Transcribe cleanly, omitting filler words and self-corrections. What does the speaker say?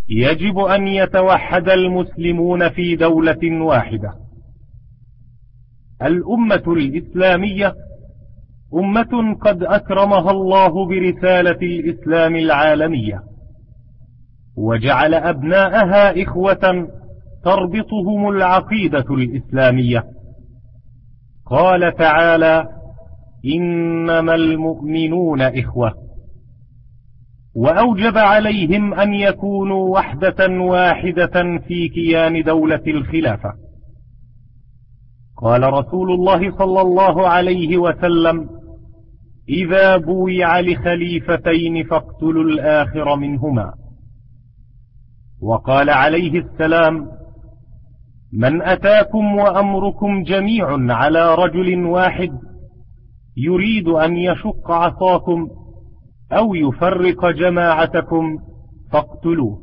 يجب أن يتوحد المسلمون في دولة واحدة. الأمة الإسلامية أمة قد أكرمها الله برسالة الإسلام العالمية، وجعل أبناءها إخوة تربطهم العقيدة الإسلامية. قال تعالى: إنما المؤمنون إخوة، وأوجب عليهم أن يكونوا وحدة واحدة في كيان دولة الخلافة. قال رسول الله صلى الله عليه وسلم: إذا بويع لخليفتين فاقتلوا الآخر منهما. وقال عليه السلام: من أتاكم وأمركم جميع على رجل واحد يريد أن يشق عصاكم أو يفرق جماعتكم فاقتلوه.